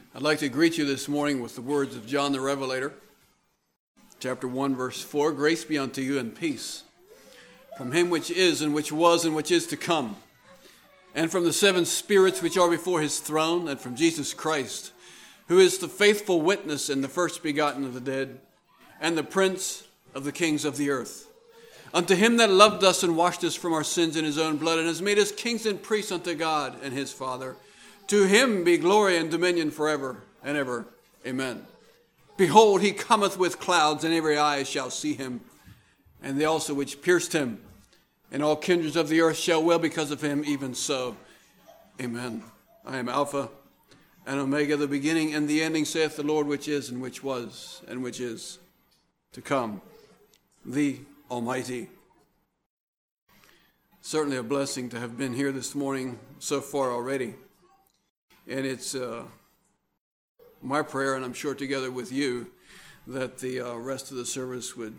I'd like to greet you this morning with the words of John the Revelator, chapter 1, verse 4. Grace be unto you and peace from him which is and which was and which is to come, and from the seven spirits which are before his throne, and from Jesus Christ, who is the faithful witness and the first begotten of the dead, and the prince of the kings of the earth. Unto him that loved us and washed us from our sins in his own blood, and has made us kings and priests unto God and his Father. To him be glory and dominion forever and ever. Amen. Behold, he cometh with clouds, and every eye shall see him, and they also which pierced him, and all kindreds of the earth shall wail because of him, even so. Amen. I am Alpha and Omega, the beginning and the ending, saith the Lord, which is and which was and which is to come, the Almighty. Certainly a blessing to have been here this morning so far already. And it's my prayer, and I'm sure together with you, that the rest of the service would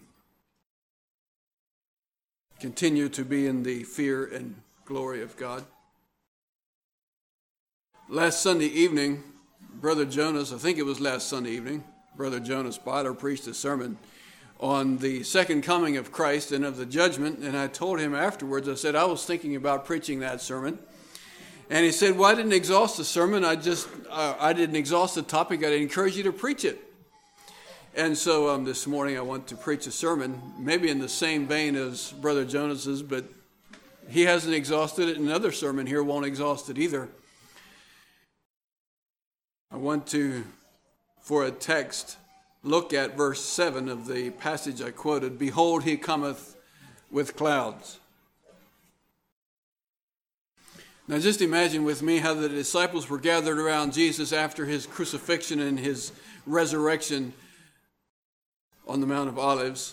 continue to be in the fear and glory of God. Last Sunday evening, Brother Jonas, I think it was last Sunday evening, Brother Jonas Byler preached a sermon on the second coming of Christ and of the judgment. And I told him afterwards, I said, I was thinking about preaching that sermon. And he said, well, I didn't exhaust the sermon. I didn't exhaust the topic. I'd encourage you to preach it. And so this morning I want to preach a sermon, maybe in the same vein as Brother Jonas's, but he hasn't exhausted it. Another sermon here won't exhaust it either. I want to, for a text, look at verse 7 of the passage I quoted. Behold, he cometh with clouds. Now just imagine with me how the disciples were gathered around Jesus after his crucifixion and his resurrection on the Mount of Olives.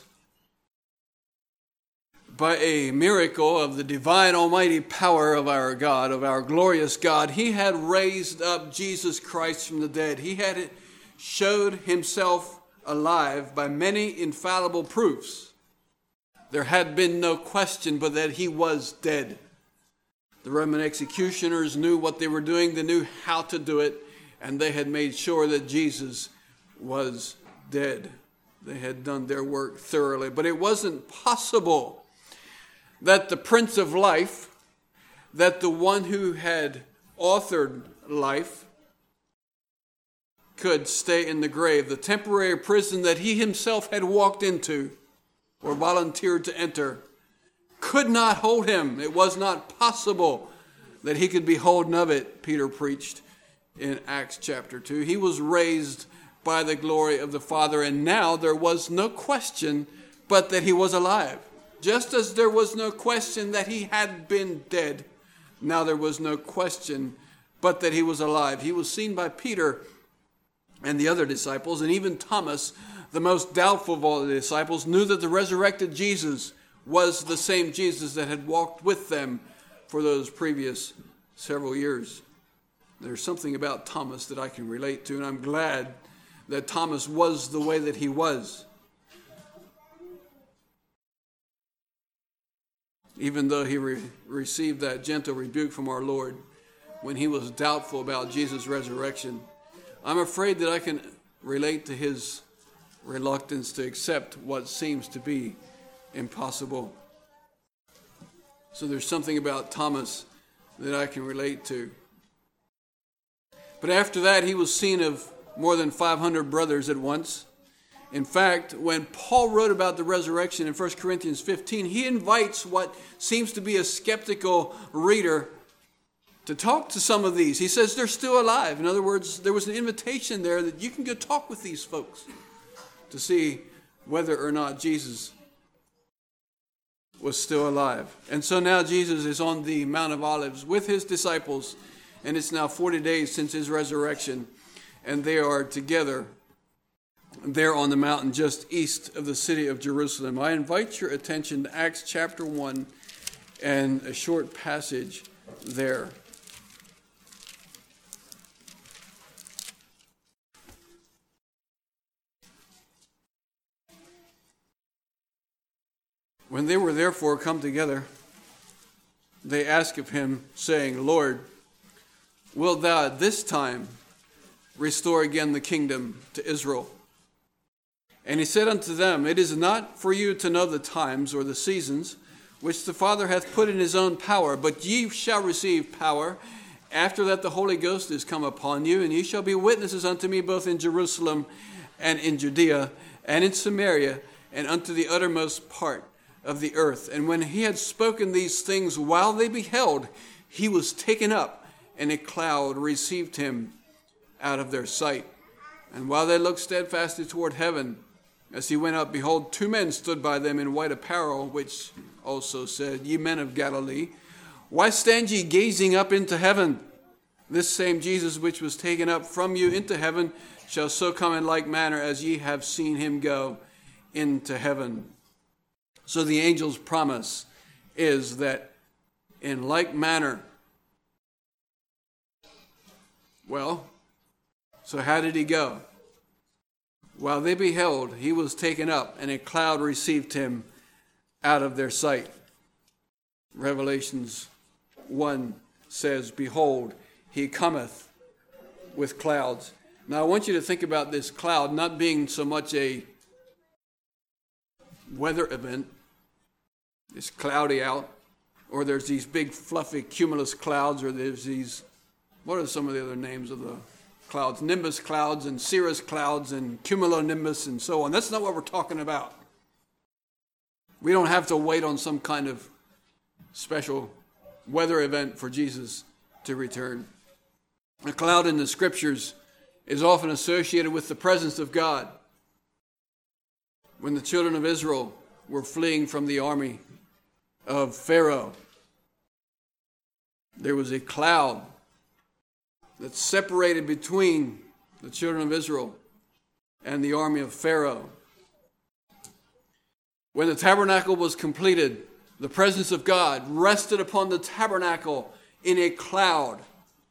By a miracle of the divine almighty power of our God, of our glorious God, he had raised up Jesus Christ from the dead. He had showed himself alive by many infallible proofs. There had been no question but that he was dead. The Roman executioners knew what they were doing. They knew how to do it. And they had made sure that Jesus was dead. They had done their work thoroughly. But it wasn't possible that the Prince of Life, that the one who had authored life, could stay in the grave. The temporary prison that he himself had walked into or volunteered to enter could not hold him. It was not possible that he could be holden of it, Peter preached in Acts chapter 2. He was raised by the glory of the Father, and now there was no question but that he was alive. Just as there was no question that he had been dead, now there was no question but that he was alive. He was seen by Peter and the other disciples, and even Thomas, the most doubtful of all the disciples, knew that the resurrected Jesus was the same Jesus that had walked with them for those previous several years. There's something about Thomas that I can relate to, and I'm glad that Thomas was the way that he was. Even though he received that gentle rebuke from our Lord when he was doubtful about Jesus' resurrection, I'm afraid that I can relate to his reluctance to accept what seems to be impossible. So there's something about Thomas that I can relate to. But after that, he was seen of more than 500 brothers at once. In fact, when Paul wrote about the resurrection in 1 Corinthians 15, he invites what seems to be a skeptical reader to talk to some of these. He says they're still alive. In other words, there was an invitation there that you can go talk with these folks to see whether or not Jesus was still alive. And so now Jesus is on the Mount of Olives with his disciples, and it's now 40 days since his resurrection, and they are together there on the mountain just east of the city of Jerusalem. I invite your attention to Acts chapter 1 and a short passage there. When they were therefore come together, they asked of him, saying, Lord, wilt thou at this time restore again the kingdom to Israel. And he said unto them, It is not for you to know the times or the seasons which the Father hath put in his own power, but ye shall receive power after that the Holy Ghost is come upon you, and ye shall be witnesses unto me both in Jerusalem and in Judea and in Samaria and unto the uttermost part of the earth. And when he had spoken these things while they beheld, he was taken up, and a cloud received him out of their sight. And while they looked steadfastly toward heaven, as he went up, behold, 2 men stood by them in white apparel, which also said, Ye men of Galilee, why stand ye gazing up into heaven? This same Jesus which was taken up from you into heaven shall so come in like manner as ye have seen him go into heaven. So the angel's promise is that in like manner, well, so how did he go? While they beheld, he was taken up, and a cloud received him out of their sight. Revelations 1 says, Behold, he cometh with clouds. Now I want you to think about this cloud not being so much a weather event. It's cloudy out, or there's these big fluffy cumulus clouds, or there's these, what are some of the other names of the clouds? Nimbus clouds and cirrus clouds and cumulonimbus and so on. That's not what we're talking about. We don't have to wait on some kind of special weather event for Jesus to return. A cloud in the scriptures is often associated with the presence of God. When the children of Israel were fleeing from the army of Pharaoh, there was a cloud that separated between the children of Israel and the army of Pharaoh. When the tabernacle was completed, the presence of God rested upon the tabernacle in a cloud.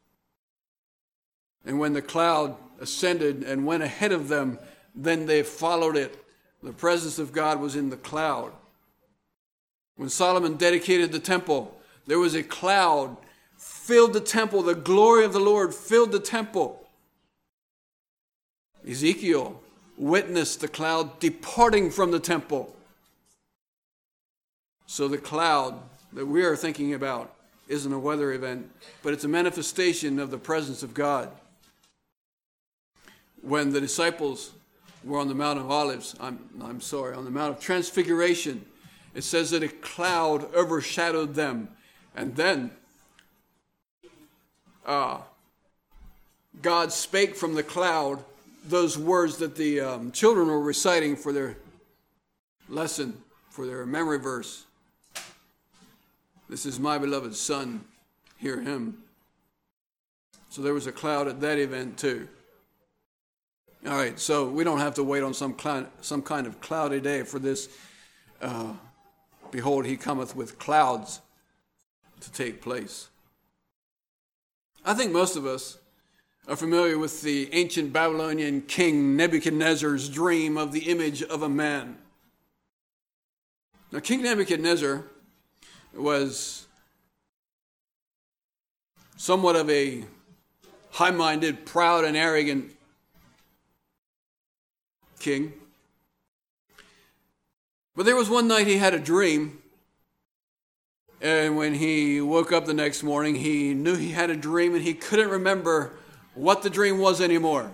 And when the cloud ascended and went ahead of them, then they followed it. The presence of God was in the cloud. When Solomon dedicated the temple, there was a cloud filled the temple. The glory of the Lord filled the temple. Ezekiel witnessed the cloud departing from the temple. So the cloud that we are thinking about isn't a weather event, but it's a manifestation of the presence of God. When the disciples were on the Mount of Olives, on the Mount of Transfiguration, it says that a cloud overshadowed them. And then God spake from the cloud those words that the children were reciting for their lesson, for their memory verse. This is my beloved Son, hear him. So there was a cloud at that event too. All right, so we don't have to wait on some kind of cloudy day for this. Behold, he cometh with clouds to take place. I think most of us are familiar with the ancient Babylonian king Nebuchadnezzar's dream of the image of a man. Now, King Nebuchadnezzar was somewhat of a high-minded, proud, and arrogant king. But there was one night he had a dream, and when he woke up the next morning, he knew he had a dream, and he couldn't remember what the dream was anymore.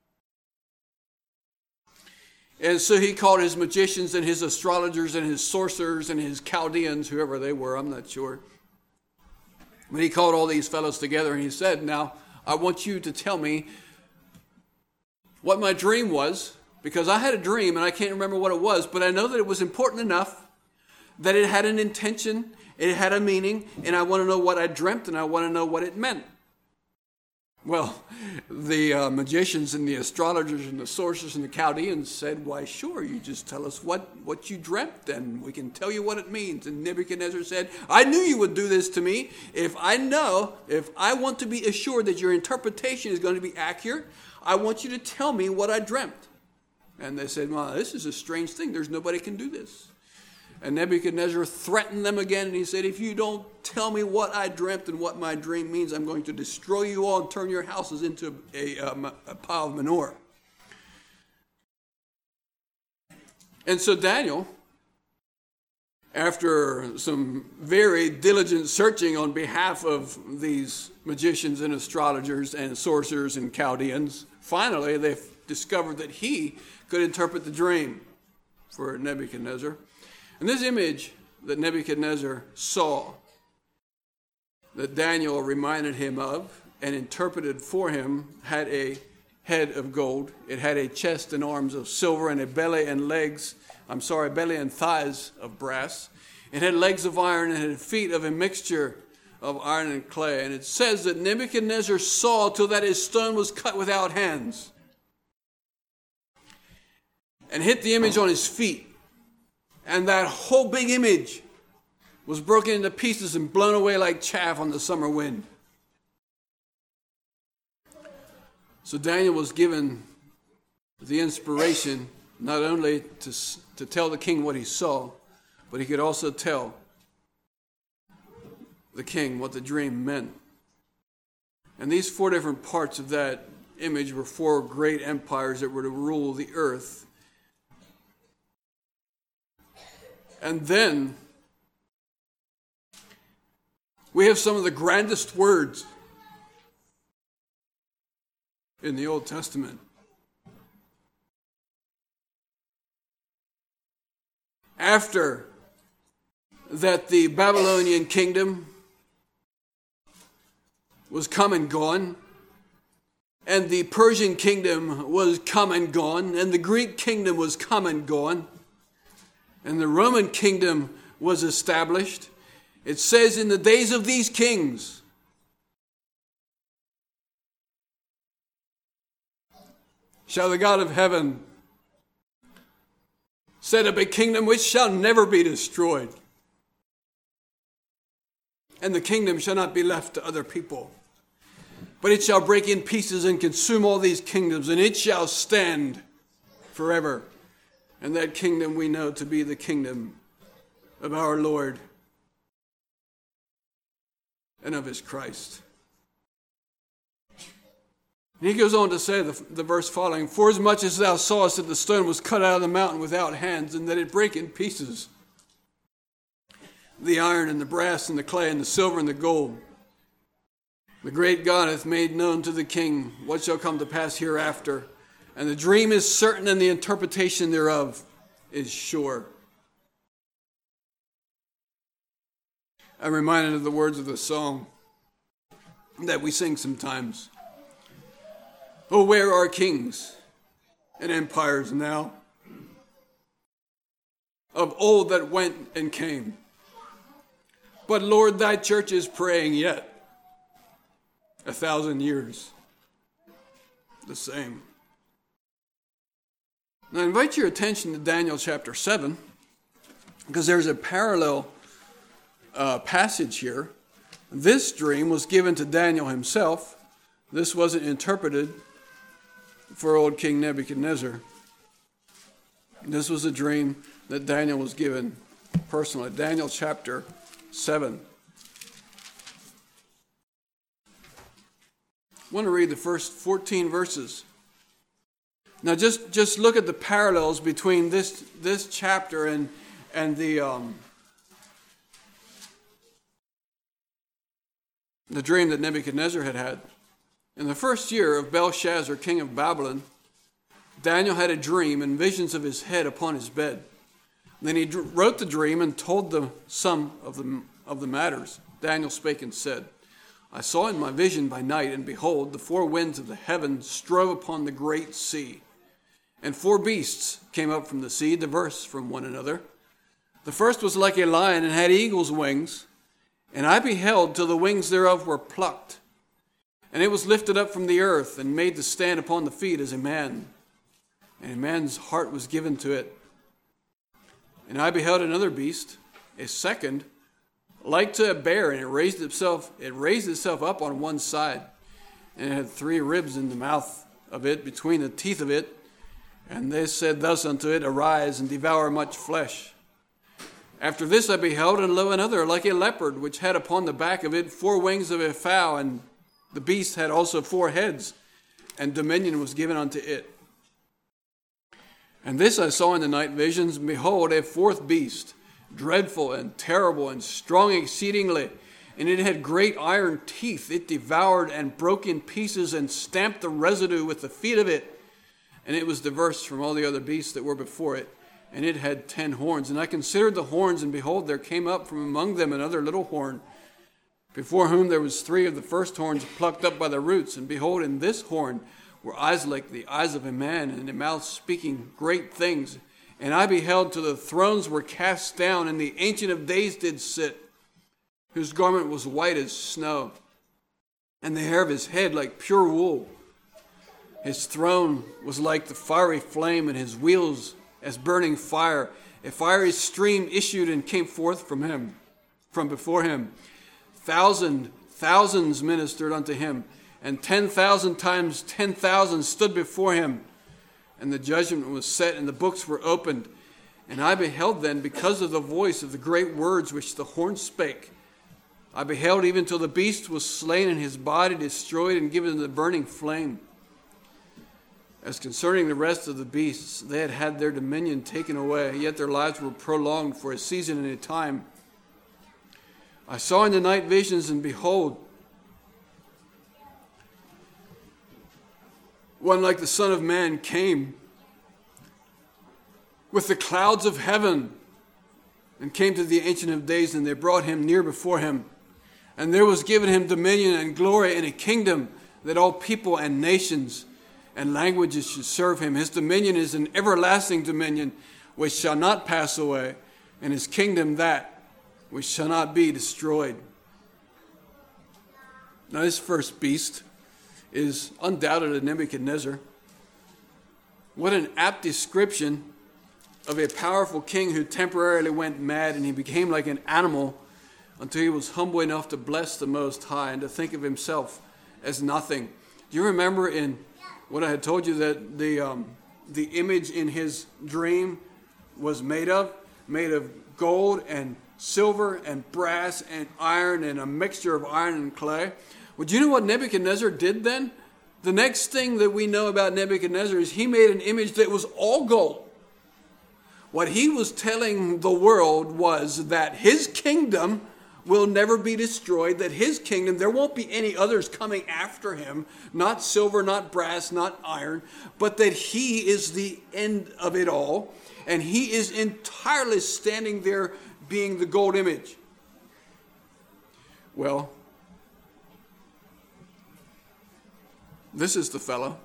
And so he called his magicians and his astrologers and his sorcerers and his Chaldeans, whoever they were, I'm not sure. But he called all these fellows together and he said, now, I want you to tell me what my dream was, because I had a dream and I can't remember what it was, but I know that it was important enough that it had an intention, it had a meaning, and I want to know what I dreamt and I want to know what it meant. Well, the magicians and the astrologers and the sorcerers and the Chaldeans said, why, sure, you just tell us what you dreamt and we can tell you what it means. And Nebuchadnezzar said, I knew you would do this to me. If I want to be assured that your interpretation is going to be accurate, I want you to tell me what I dreamt. And they said, well, this is a strange thing. There's nobody can do this. And Nebuchadnezzar threatened them again, and he said, if you don't tell me what I dreamt and what my dream means, I'm going to destroy you all and turn your houses into a pile of manure. And so Daniel, after some very diligent searching on behalf of these magicians and astrologers and sorcerers and Chaldeans, finally they discovered that he could interpret the dream for Nebuchadnezzar. And this image that Nebuchadnezzar saw, that Daniel reminded him of and interpreted for him, had a head of gold. It had a chest and arms of silver and a belly and thighs of brass. It had legs of iron and had feet of a mixture of iron and clay. And it says that Nebuchadnezzar saw till that his stone was cut without hands, and hit the image on his feet. And that whole big image was broken into pieces and blown away like chaff on the summer wind. So Daniel was given the inspiration not only to tell the king what he saw, but he could also tell the king what the dream meant. And these 4 different parts of that image were 4 great empires that were to rule the earth. And then we have some of the grandest words in the Old Testament. After that, the Babylonian kingdom was come and gone, and the Persian kingdom was come and gone, and the Greek kingdom was come and gone, and the Roman kingdom was established. It says, in the days of these kings, shall the God of heaven set up a kingdom which shall never be destroyed, and the kingdom shall not be left to other people, but it shall break in pieces and consume all these kingdoms, and it shall stand forever. And that kingdom we know to be the kingdom of our Lord and of his Christ. And he goes on to say, the verse following, for as much as thou sawest that the stone was cut out of the mountain without hands, and that it brake in pieces the iron and the brass and the clay and the silver and the gold, the great God hath made known to the king what shall come to pass hereafter. And the dream is certain, and the interpretation thereof is sure. I'm reminded of the words of the song that we sing sometimes. Oh, where are kings and empires now, of old that went and came? But Lord, thy church is praying yet 1,000 years the same. Now I invite your attention to Daniel chapter 7, because there's a parallel passage here. This dream was given to Daniel himself. This wasn't interpreted for old King Nebuchadnezzar. This was a dream that Daniel was given personally. Daniel chapter 7. I want to read the first 14 verses. Now just look at the parallels between this chapter and the dream that Nebuchadnezzar had. In the first year of Belshazzar, king of Babylon, Daniel had a dream and visions of his head upon his bed. Then he wrote the dream and told them some of the matters. Daniel spake and said, I saw in my vision by night, and behold, the 4 winds of the heaven strove upon the great sea. And 4 beasts came up from the sea, diverse from one another. The first was like a lion, and had eagle's wings. And I beheld till the wings thereof were plucked. And it was lifted up from the earth, and made to stand upon the feet as a man. And a man's heart was given to it. And I beheld another beast, a second, like to a bear, and it raised itself up on one side. And it had 3 ribs in the mouth of it, between the teeth of it. And they said thus unto it, Arise and devour much flesh. After this I beheld, and lo, another, like a leopard, which had upon the back of it 4 wings of a fowl, and the beast had also 4 heads, and dominion was given unto it. And this I saw in the night visions, and behold, a 4th beast, dreadful and terrible and strong exceedingly, and it had great iron teeth. It devoured and broke in pieces and stamped the residue with the feet of it. And it was diverse from all the other beasts that were before it. And it had 10 horns. And I considered the horns, and behold, there came up from among them another little horn, before whom there was 3 of the first horns plucked up by the roots. And behold, in this horn were eyes like the eyes of a man, and a mouth speaking great things. And I beheld till the thrones were cast down, and the Ancient of Days did sit, whose garment was white as snow, and the hair of his head like pure wool. His throne was like the fiery flame, and his wheels as burning fire. A fiery stream issued and came forth from before him. Thousands ministered unto him, and 10,000 times 10,000 stood before him. And the judgment was set, and the books were opened. And I beheld then, because of the voice of the great words which the horn spake, I beheld even till the beast was slain, and his body destroyed and given to the burning flame. As concerning the rest of the beasts, they had had their dominion taken away, yet their lives were prolonged for a season and a time. I saw in the night visions, and behold, one like the Son of Man came with the clouds of heaven, and came to the Ancient of Days, and they brought him near before him. And there was given him dominion and glory and a kingdom, that all people and nations and languages should serve him. His dominion is an everlasting dominion, which shall not pass away, and his kingdom that which shall not be destroyed. Now this first beast is undoubtedly Nebuchadnezzar. What an apt description of a powerful king who temporarily went mad, and he became like an animal until he was humble enough to bless the Most High and to think of himself as nothing. Do you remember in what I had told you that the image in his dream was made of gold and silver and brass and iron and a mixture of iron and clay? Well, do you know what Nebuchadnezzar did then? The next thing that we know about Nebuchadnezzar is he made an image that was all gold. What he was telling the world was that his kingdom will never be destroyed, that his kingdom, there won't be any others coming after him, not silver, not brass, not iron, but that he is the end of it all, and he is entirely standing there being the gold image. Well, this is the fellow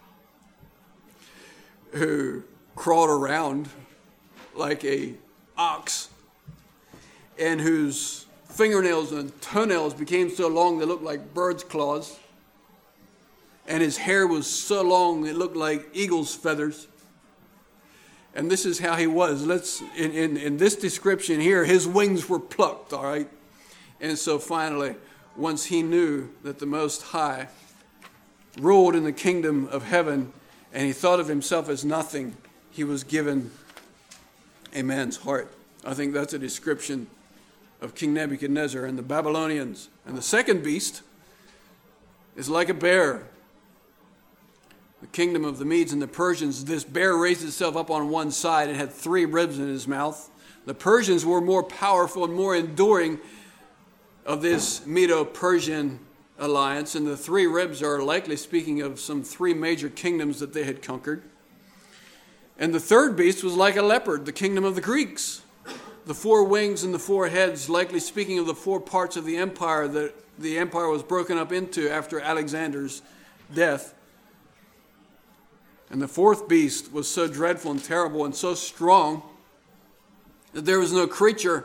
who crawled around like a ox, and whose fingernails and toenails became so long they looked like birds' claws, and his hair was so long it looked like eagle's feathers. And this is how he was. In this description here, his wings were plucked, all right? And so finally, once he knew that the Most High ruled in the kingdom of heaven, and he thought of himself as nothing, he was given a man's heart. I think that's a description of King Nebuchadnezzar and the Babylonians. And the second beast is like a bear. The kingdom of the Medes and the Persians, this bear raised itself up on one side and had 3 ribs in his mouth. The Persians were more powerful and more enduring of this Medo-Persian alliance, and the 3 ribs are likely speaking of some 3 major kingdoms that they had conquered. And the third beast was like a leopard, the kingdom of the Greeks. The 4 wings and the 4 heads, likely speaking of the 4 parts of the empire that the empire was broken up into after Alexander's death. And the 4th beast was so dreadful and terrible and so strong that there was no creature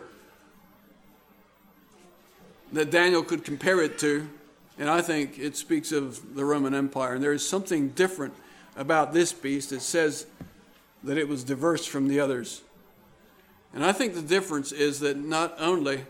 that Daniel could compare it to. And I think it speaks of the Roman Empire. And there is something different about this beast. It says that it was diverse from the others. And I think the difference is that not only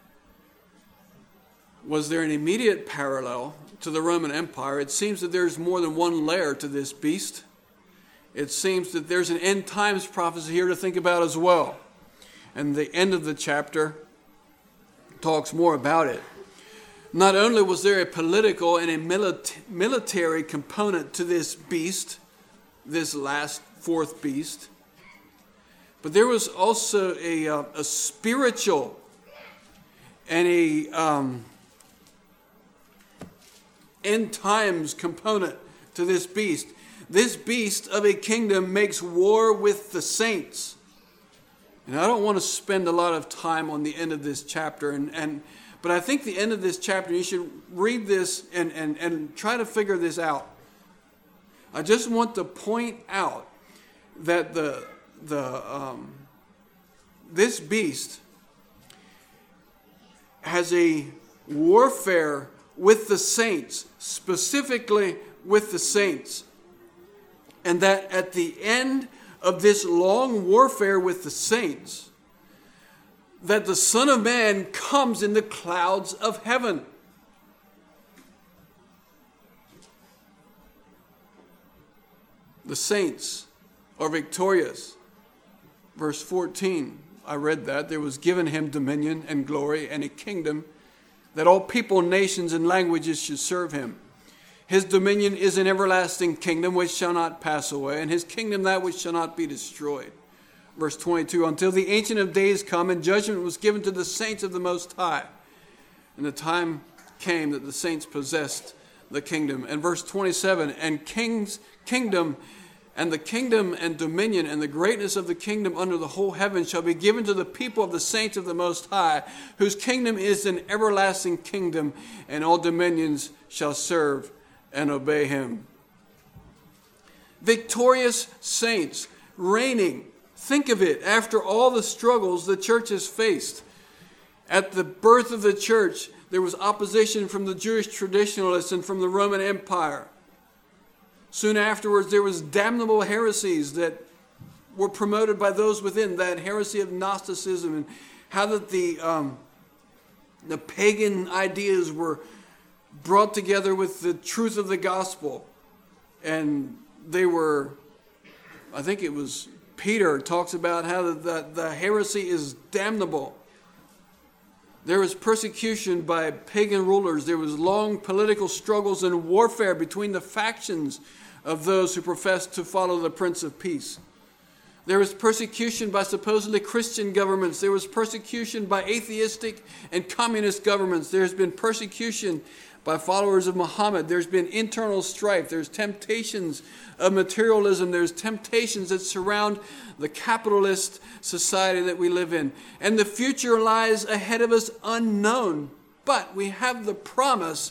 was there an immediate parallel to the Roman Empire, it seems that there's more than one layer to this beast. It seems that there's an end times prophecy here to think about as well. And the end of the chapter talks more about it. Not only was there a political and a military component to this beast, this last fourth beast, but there was also a spiritual and a end times component to this beast. This beast of a kingdom makes war with the saints. And I don't want to spend a lot of time on the end of this chapter, but I think the end of this chapter, you should read this and try to figure this out. I just want to point out that this beast has a warfare with the saints, specifically with the saints. And that at the end of this long warfare with the saints, that the Son of Man comes in the clouds of heaven. The saints are victorious. Verse 14, I read that. There was given him dominion and glory and a kingdom that all people, nations, and languages should serve him. His dominion is an everlasting kingdom which shall not pass away, and his kingdom that which shall not be destroyed. Verse 22, until the Ancient of Days come, and judgment was given to the saints of the Most High. And the time came that the saints possessed the kingdom. And verse 27, and kingdom and dominion and the greatness of the kingdom under the whole heaven shall be given to the people of the saints of the Most High, whose kingdom is an everlasting kingdom, and all dominions shall serve and obey him. Victorious saints reigning. Think of it, after all the struggles the church has faced. At the birth of the church, there was opposition from the Jewish traditionalists and from the Roman Empire. Soon afterwards, there was damnable heresies that were promoted by those within, that heresy of Gnosticism, and how that the pagan ideas were brought together with the truth of the gospel. And they were, I think it was Peter talks about how the heresy is damnable. There was persecution by pagan rulers. There was long political struggles and warfare between the factions of those who professed to follow the Prince of Peace. There was persecution by supposedly Christian governments. There was persecution by atheistic and communist governments. There's been persecution by followers of Muhammad. There's been internal strife. There's temptations of materialism. There's temptations that surround the capitalist society that we live in. And the future lies ahead of us unknown. But we have the promise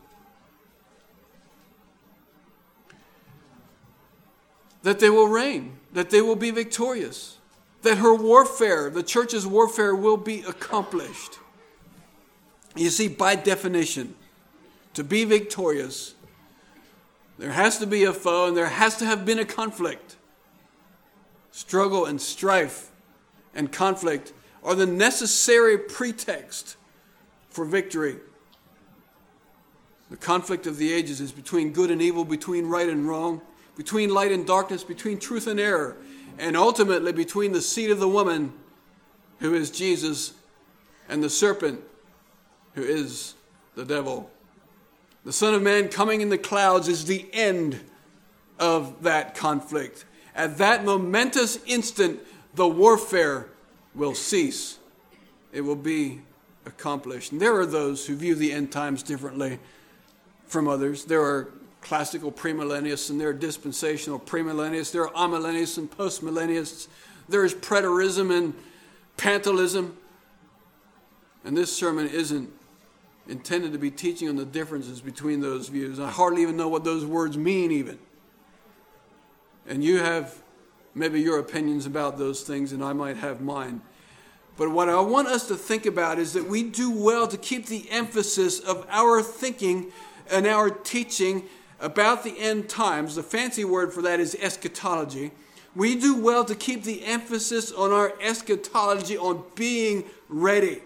that they will reign, that they will be victorious, that her warfare, the church's warfare, will be accomplished. You see, by definition, to be victorious, there has to be a foe and there has to have been a conflict. Struggle and strife and conflict are the necessary pretext for victory. The conflict of the ages is between good and evil, between right and wrong, between light and darkness, between truth and error, and ultimately between the seed of the woman, who is Jesus, and the serpent, who is the devil. The Son of Man coming in the clouds is the end of that conflict. At that momentous instant, the warfare will cease. It will be accomplished. And there are those who view the end times differently from others. There are classical premillennialists and there are dispensational premillennialists. There are amillennialists and postmillennialists. There is preterism and pantelism. And this sermon isn't intended to be teaching on the differences between those views. I hardly even know what those words mean even. And you have maybe your opinions about those things, and I might have mine. But what I want us to think about is that we do well to keep the emphasis of our thinking and our teaching about the end times. The fancy word for that is eschatology. We do well to keep the emphasis on our eschatology, on being ready.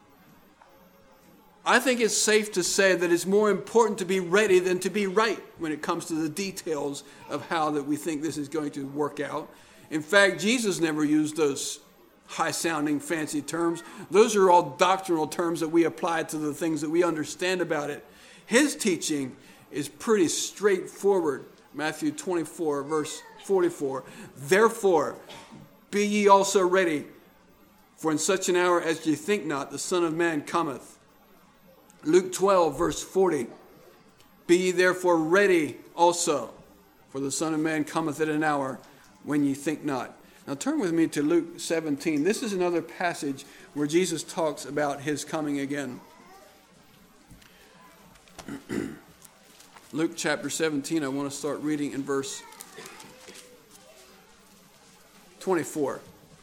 I think it's safe to say that it's more important to be ready than to be right when it comes to the details of how that we think this is going to work out. In fact, Jesus never used those high-sounding, fancy terms. Those are all doctrinal terms that we apply to the things that we understand about it. His teaching is pretty straightforward. Matthew 24, verse 44. Therefore, be ye also ready, for in such an hour as ye think not, the Son of Man cometh. Luke 12, verse 40. Be ye therefore ready also, for the Son of Man cometh at an hour when ye think not. Now turn with me to Luke 17. This is another passage where Jesus talks about his coming again. Luke chapter 17, I want to start reading in verse 24.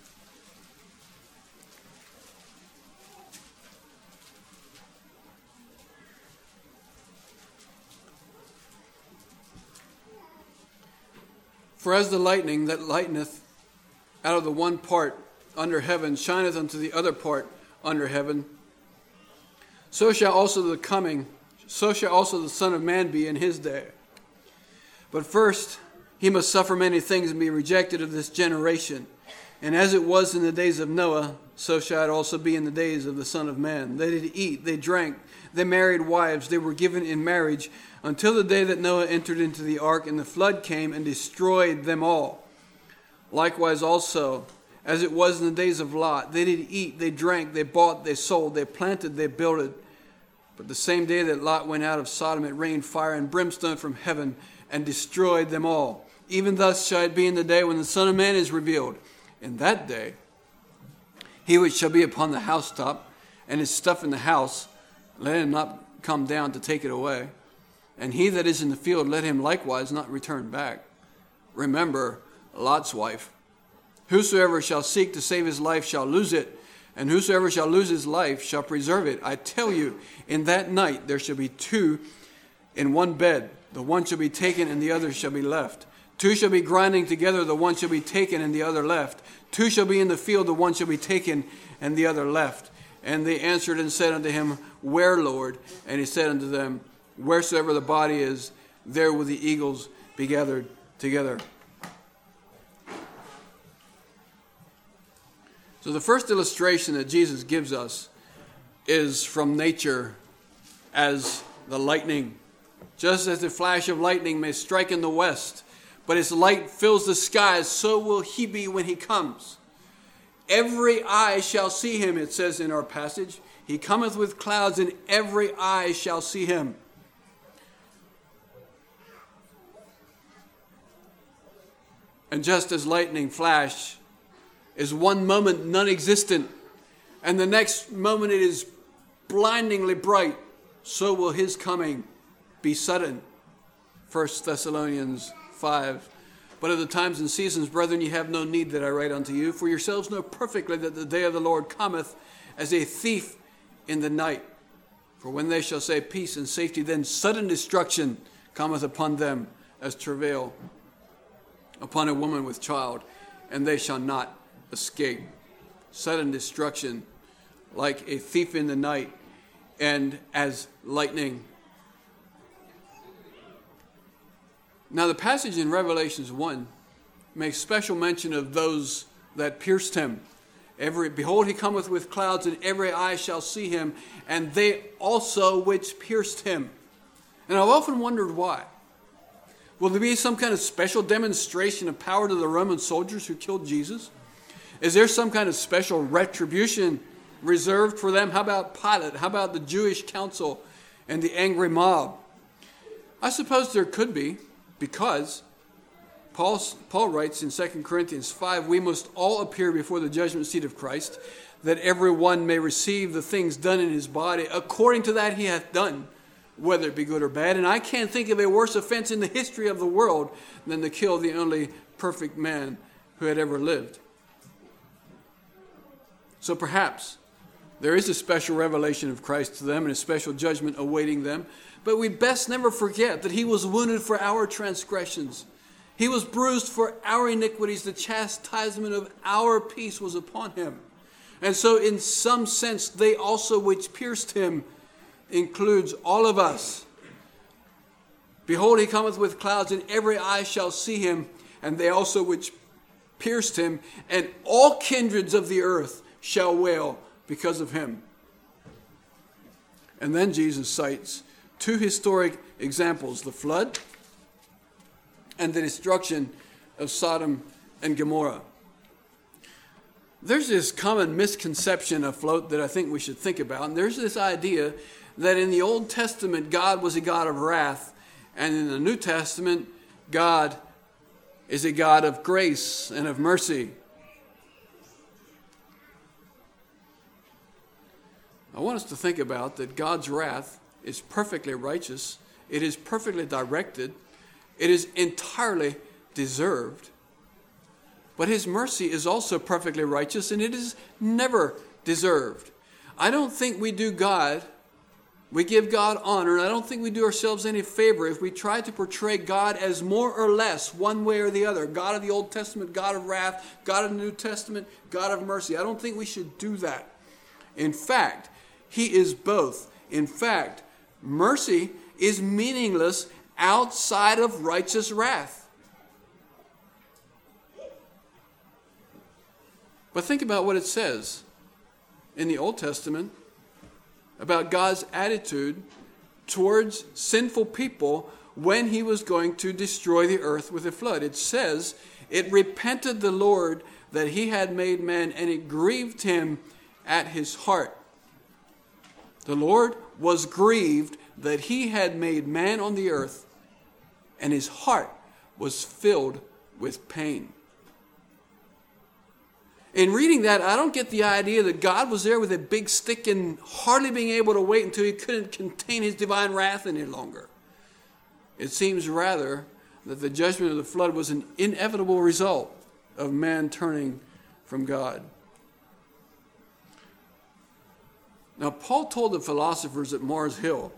For as the lightning that lighteneth out of the one part under heaven shineth unto the other part under heaven, so shall also the Son of Man be in his day. But first he must suffer many things and be rejected of this generation. And as it was in the days of Noah, so shall it also be in the days of the Son of Man. They did eat, they drank, they married wives, they were given in marriage, until the day that Noah entered into the ark, and the flood came and destroyed them all. Likewise also, as it was in the days of Lot, they did eat, they drank, they bought, they sold, they planted, they builded. But the same day that Lot went out of Sodom, it rained fire and brimstone from heaven and destroyed them all. Even thus shall it be in the day when the Son of Man is revealed. In that day, he which shall be upon the housetop, and his stuff in the house, let him not come down to take it away. And he that is in the field, let him likewise not return back. Remember Lot's wife. Whosoever shall seek to save his life shall lose it, and whosoever shall lose his life shall preserve it. I tell you, in that night there shall be two in one bed. The one shall be taken, and the other shall be left. Two shall be grinding together, the one shall be taken, and the other left. Two shall be in the field, the one shall be taken, and the other left. And they answered and said unto him, Where, Lord? And he said unto them, Wheresoever the body is, there will the eagles be gathered together. So the first illustration that Jesus gives us is from nature as the lightning. Just as the flash of lightning may strike in the west, but its light fills the skies, so will he be when he comes. Every eye shall see him, it says in our passage. He cometh with clouds, and every eye shall see him. And just as lightning flash is one moment non-existent, and the next moment it is blindingly bright, so will his coming be sudden. 1 Thessalonians 5. But of the times and seasons, brethren, ye have no need that I write unto you, for yourselves know perfectly that the day of the Lord cometh as a thief in the night. For when they shall say peace and safety, then sudden destruction cometh upon them as travail upon a woman with child, and they shall not escape. Sudden destruction, like a thief in the night, and as lightning. Now the passage in Revelations 1 makes special mention of those that pierced him. Behold, he cometh with clouds, and every eye shall see him, and they also which pierced him. And I've often wondered why. Will there be some kind of special demonstration of power to the Roman soldiers who killed Jesus? Is there some kind of special retribution reserved for them? How about Pilate? How about the Jewish council and the angry mob? I suppose there could be, because Paul writes in 2 Corinthians 5, we must all appear before the judgment seat of Christ, that every one may receive the things done in his body according to that he hath done, whether it be good or bad. And I can't think of a worse offense in the history of the world than to kill the only perfect man who had ever lived. So perhaps there is a special revelation of Christ to them and a special judgment awaiting them. But we best never forget that he was wounded for our transgressions. He was bruised for our iniquities. The chastisement of our peace was upon him. And so in some sense, they also which pierced him includes all of us. Behold, he cometh with clouds, and every eye shall see him, and they also which pierced him, and all kindreds of the earth shall wail because of him. And then Jesus cites two historic examples, the flood and the destruction of Sodom and Gomorrah. There's this common misconception afloat that I think we should think about. And there's this idea that in the Old Testament, God was a God of wrath. And in the New Testament, God is a God of grace and of mercy. I want us to think about that God's wrath is perfectly righteous. It is perfectly directed. It is entirely deserved. But his mercy is also perfectly righteous, and it is never deserved. I don't think we give God honor, and I don't think we do ourselves any favor if we try to portray God as more or less one way or the other. God of the Old Testament, God of wrath, God of the New Testament, God of mercy. I don't think we should do that. In fact, he is both. In fact, mercy is meaningless outside of righteous wrath. But think about what it says in the Old Testament about God's attitude towards sinful people when he was going to destroy the earth with a flood. It says, it repented the Lord that he had made man, and it grieved him at his heart. The Lord was grieved that he had made man on the earth, and his heart was filled with pain. In reading that, I don't get the idea that God was there with a big stick and hardly being able to wait until he couldn't contain his divine wrath any longer. It seems rather that the judgment of the flood was an inevitable result of man turning from God. Now, Paul told the philosophers at Mars Hill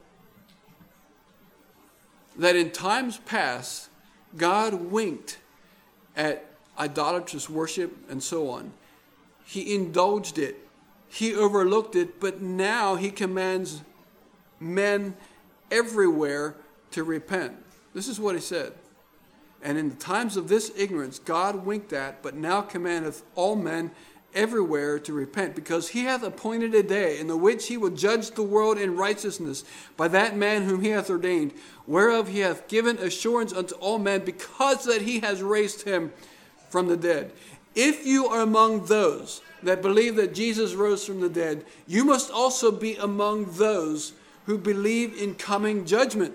that in times past, God winked at idolatrous worship and so on. He indulged it. He overlooked it, but now he commands men everywhere to repent. This is what he said. And in the times of this ignorance, God winked at, but now commandeth all men everywhere to repent, because he hath appointed a day in the which he will judge the world in righteousness by that man whom he hath ordained, whereof he hath given assurance unto all men, because that he has raised him from the dead. If you are among those that believe that Jesus rose from the dead, you must also be among those who believe in coming judgment.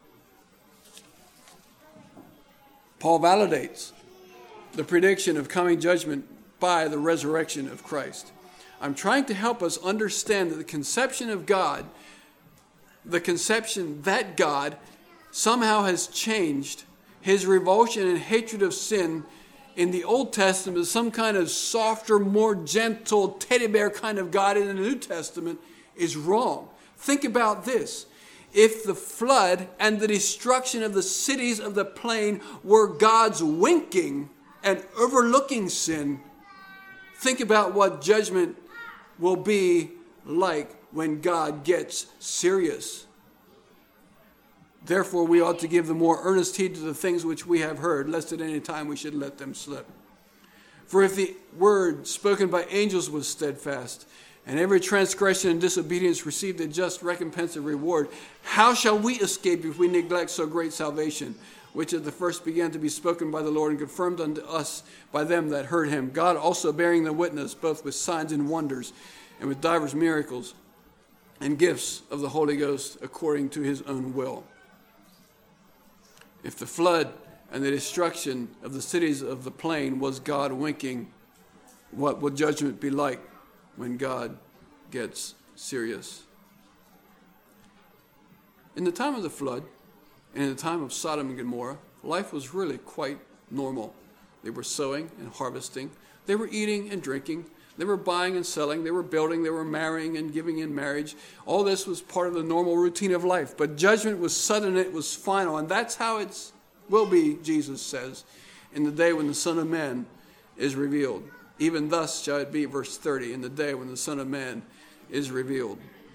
Paul validates the prediction of coming judgment by the resurrection of Christ. I'm trying to help us understand that the conception of God, the conception that God somehow has changed his revulsion and hatred of sin in the Old Testament is some kind of softer, more gentle, teddy bear kind of God in the New Testament is wrong. Think about this. If the flood and the destruction of the cities of the plain were God's winking and overlooking sin, think about what judgment will be like when God gets serious. Therefore, we ought to give the more earnest heed to the things which we have heard, lest at any time we should let them slip. For if the word spoken by angels was steadfast, and every transgression and disobedience received a just recompense of reward, how shall we escape if we neglect so great salvation, which at the first began to be spoken by the Lord and confirmed unto us by them that heard him, God also bearing them witness, both with signs and wonders, and with divers miracles and gifts of the Holy Ghost according to his own will. If the flood and the destruction of the cities of the plain was God winking, what will judgment be like when God gets serious? In the time of the flood, and in the time of Sodom and Gomorrah, life was really quite normal. They were sowing and harvesting. They were eating and drinking. They were buying and selling. They were building. They were marrying and giving in marriage. All this was part of the normal routine of life. But judgment was sudden. It was final. And that's how it will be, Jesus says, in the day when the Son of Man is revealed. Even thus shall it be, verse 30, in the day when the Son of Man is revealed.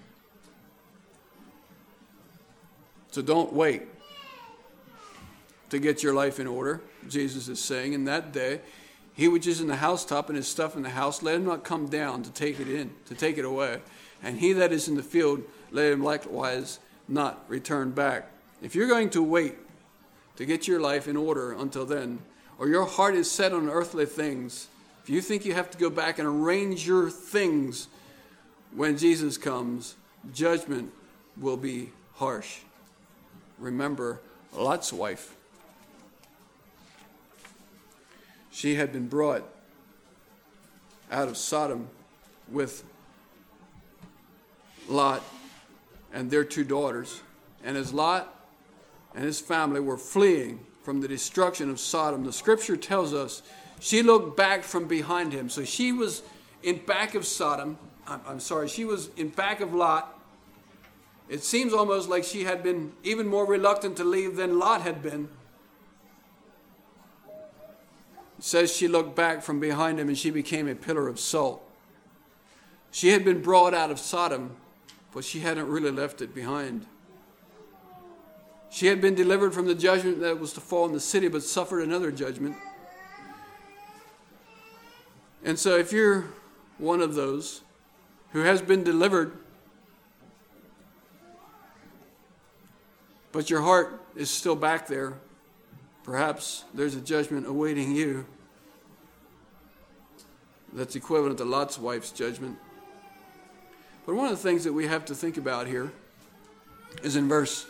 So don't wait to get your life in order. Jesus is saying in that day, He which is in the housetop and his stuff in the house, let him not come down to take it away. And he that is in the field, let him likewise not return back. If you're going to wait to get your life in order until then, or your heart is set on earthly things, if you think you have to go back and arrange your things when Jesus comes, judgment will be harsh. Remember Lot's wife. She had been brought out of Sodom with Lot and their 2 daughters. And as Lot and his family were fleeing from the destruction of Sodom, the scripture tells us she looked back from behind him. So she was in back of Sodom. She was in back of Lot. It seems almost like she had been even more reluctant to leave than Lot had been. It says she looked back from behind him and she became a pillar of salt. She had been brought out of Sodom, but she hadn't really left it behind. She had been delivered from the judgment that was to fall on the city, but suffered another judgment. And so if you're one of those who has been delivered, but your heart is still back there, perhaps there's a judgment awaiting you that's equivalent to Lot's wife's judgment. But one of the things that we have to think about here is in verse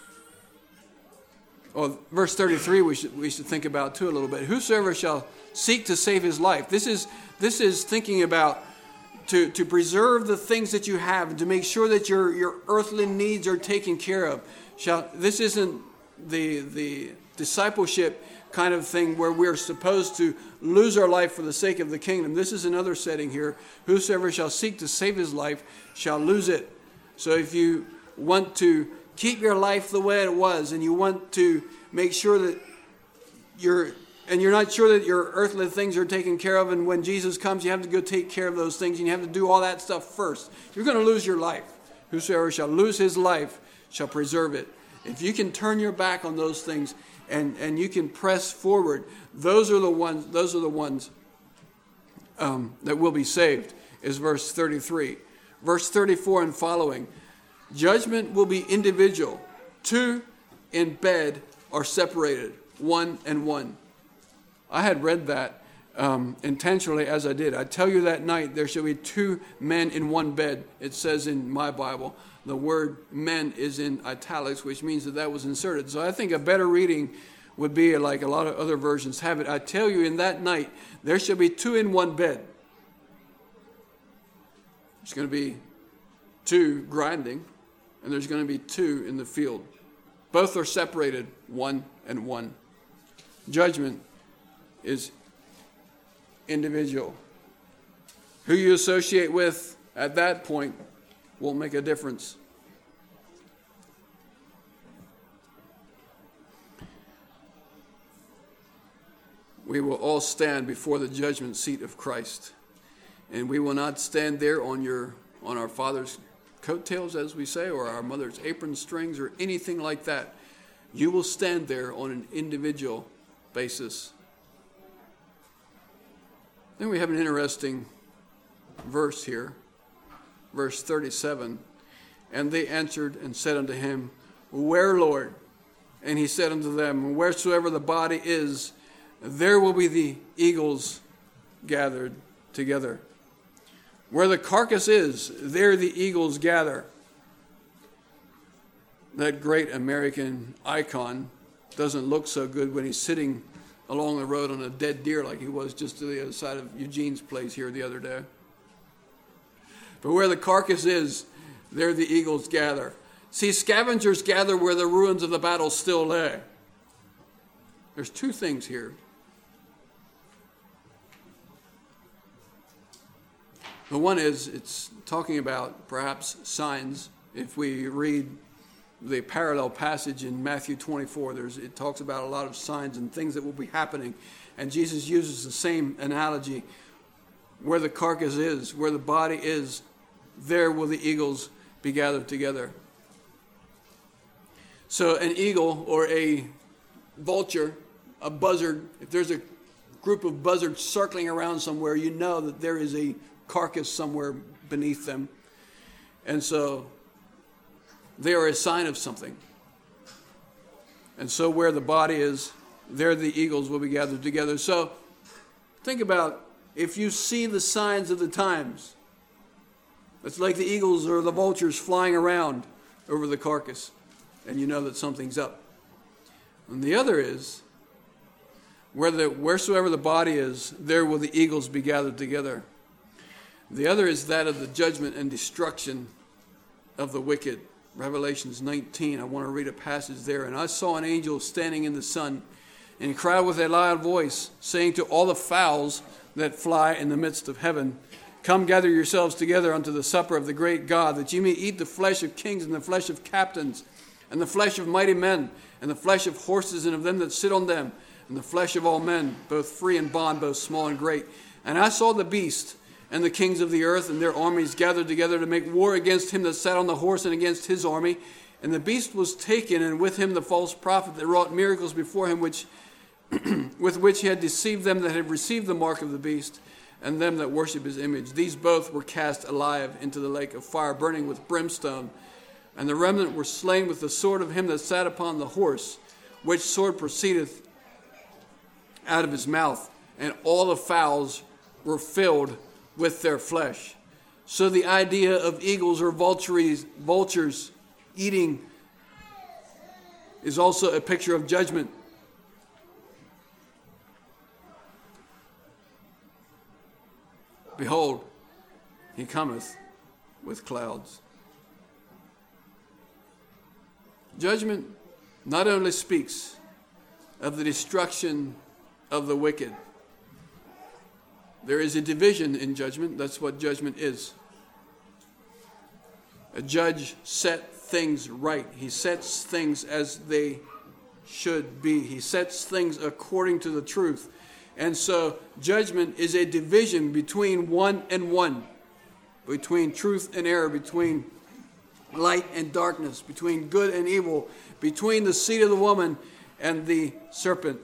33 we should think about too a little bit. Whosoever shall seek to save his life. This is thinking about to preserve the things that you have and to make sure that your earthly needs are taken care of. This isn't the discipleship kind of thing where we're supposed to lose our life for the sake of the kingdom. This is another setting here. Whosoever shall seek to save his life shall lose it. So if you want to keep your life the way it was and you want to make sure that you're not sure that your earthly things are taken care of, and when Jesus comes you have to go take care of those things and you have to do all that stuff first, you're going to lose your life. Whosoever shall lose his life shall preserve it. If you can turn your back on those things and you can press forward, those are the ones that will be saved, is verse 33. Verse 34 and following. Judgment will be individual. 2 in bed are separated, 1 and 1. I had read that intentionally as I did. I tell you that night there shall be 2 men in one bed. It says in my Bible. The word men is in italics, which means that was inserted. So I think a better reading would be like a lot of other versions have it. I tell you in that night there shall be 2 in one bed. There's going to be 2 grinding, and there's going to be 2 in the field. Both are separated, 1 and 1. Judgment is individual. Who you associate with at that point won't make a difference. We will all stand before the judgment seat of Christ. And we will not stand there on our father's coattails, as we say, or our mother's apron strings, or anything like that. You will stand there on an individual basis. Then we have an interesting verse here. Verse 37, and they answered and said unto him, Where, Lord? And he said unto them, Wheresoever the body is, there will be the eagles gathered together. Where the carcass is, there the eagles gather. That great American icon doesn't look so good when he's sitting along the road on a dead deer like he was just to the other side of Eugene's place here the other day. But where the carcass is, there the eagles gather. See, scavengers gather where the ruins of the battle still lay. There's 2 things here. The one is, it's talking about perhaps signs. If we read the parallel passage in Matthew 24, it talks about a lot of signs and things that will be happening. And Jesus uses the same analogy. Where the carcass is, where the body is, there will the eagles be gathered together. So an eagle or a vulture, a buzzard, if there's group of buzzards circling around somewhere, you know that there is a carcass somewhere beneath them. And so they are a sign of something. And so where the body is, there the eagles will be gathered together. So think about if you see the signs of the times. It's like the eagles or the vultures flying around over the carcass, and you know that something's up. And the other is, wheresoever the body is, there will the eagles be gathered together. The other is that of the judgment and destruction of the wicked. Revelations 19, I want to read a passage there. And I saw an angel standing in the sun, and he cried with a loud voice, saying to all the fowls that fly in the midst of heaven, come gather yourselves together unto the supper of the great God, that ye may eat the flesh of kings and the flesh of captains, and the flesh of mighty men, and the flesh of horses and of them that sit on them, and the flesh of all men, both free and bond, both small and great. And I saw the beast and the kings of the earth and their armies gathered together to make war against him that sat on the horse and against his army. And the beast was taken, and with him the false prophet that wrought miracles before him, with which he had deceived them that had received the mark of the beast, and them that worship his image. These both were cast alive into the lake of fire, burning with brimstone. And the remnant were slain with the sword of him that sat upon the horse, which sword proceedeth out of his mouth. And all the fowls were filled with their flesh. So the idea of eagles or vultures eating is also a picture of judgment. Behold, he cometh with clouds. Judgment not only speaks of the destruction of the wicked. There is a division in judgment. That's what judgment is. A judge sets things right. He sets things as they should be. He sets things according to the truth. And so judgment is a division between one and one, between truth and error, between light and darkness, between good and evil, between the seed of the woman and the serpent.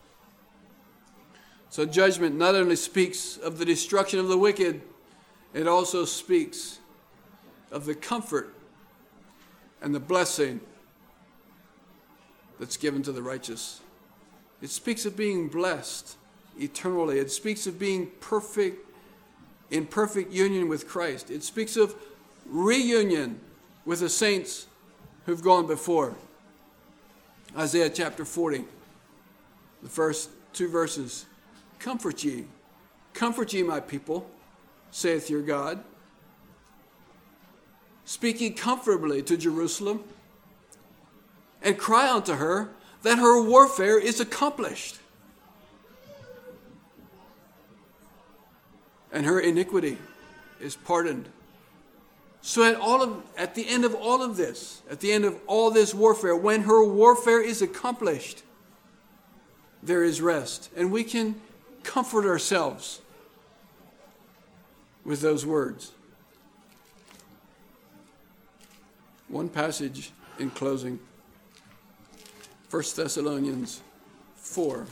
So judgment not only speaks of the destruction of the wicked, it also speaks of the comfort and the blessing that's given to the righteous. It speaks of being blessed eternally. It speaks of being perfect, in perfect union with Christ. It speaks of reunion with the saints who've gone before. Isaiah chapter 40, the first two verses. Comfort ye, my people, saith your God. Speak ye comfortably to Jerusalem, and cry unto her that her warfare is accomplished, and her iniquity is pardoned. So at the end of all of this, at the end of all this warfare, when her warfare is accomplished, there is rest. And we can comfort ourselves with those words. One passage in closing. 1 Thessalonians 4.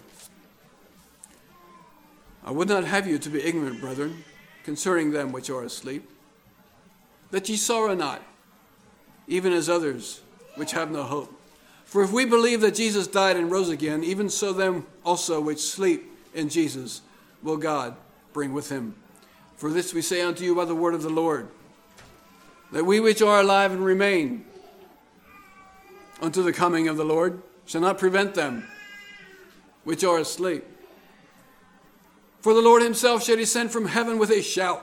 I would not have you to be ignorant, brethren, concerning them which are asleep, that ye sorrow not, even as others which have no hope. For if we believe that Jesus died and rose again, even so them also which sleep in Jesus will God bring with him. For this we say unto you by the word of the Lord, that we which are alive and remain unto the coming of the Lord shall not prevent them which are asleep. For the Lord himself shall descend from heaven with a shout,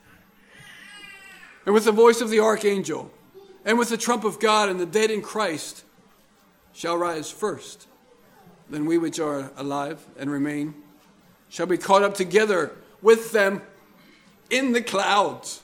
and with the voice of the archangel, and with the trump of God, and the dead in Christ shall rise first. Then we which are alive and remain shall be caught up together with them in the clouds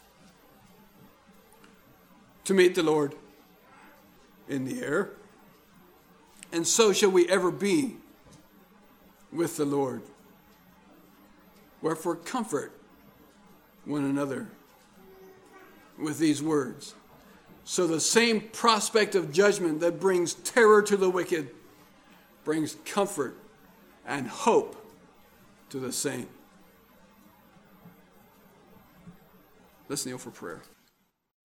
to meet the Lord in the air. And so shall we ever be with the Lord. Wherefore comfort one another with these words. So the same prospect of judgment that brings terror to the wicked brings comfort and hope to the saint. Let's kneel for prayer.